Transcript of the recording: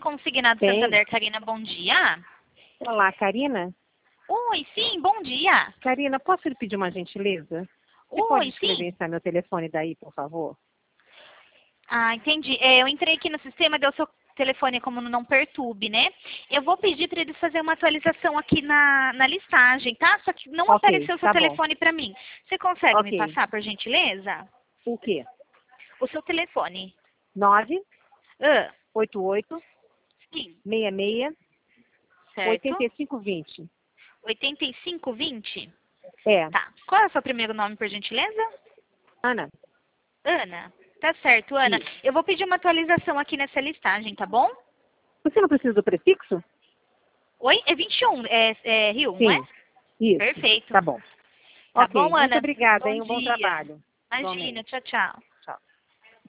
Consignado Tem. Santander, Karina, bom dia. Olá, Karina. Oi, sim, bom dia. Karina, posso lhe pedir uma gentileza? Você pode Oi, escrever sim. esse meu telefone daí, por favor? Ah, entendi. Eu entrei aqui no sistema, deu seu telefone como no não perturbe, né? Eu vou pedir para eles fazerem uma atualização aqui na listagem, tá? Só que não Ok, apareceu seu tá bom. telefone para mim. Você consegue me Ok. passar, por gentileza? O quê? O seu telefone. 988 Sim, 66 certo. 8520. 8520? É, Tá. Qual é o seu primeiro nome, por gentileza? Ana. Ana. Tá certo, Ana. Isso. Eu vou pedir uma atualização aqui nessa listagem, tá bom? Você não precisa do prefixo? Oi? É 21, é Rio, não é? Sim. Isso. Perfeito. Tá bom. Tá Ok, bom, muito Ana? obrigada, Bom hein? Um bom dia. trabalho. Imagina, Igualmente. tchau, tchau.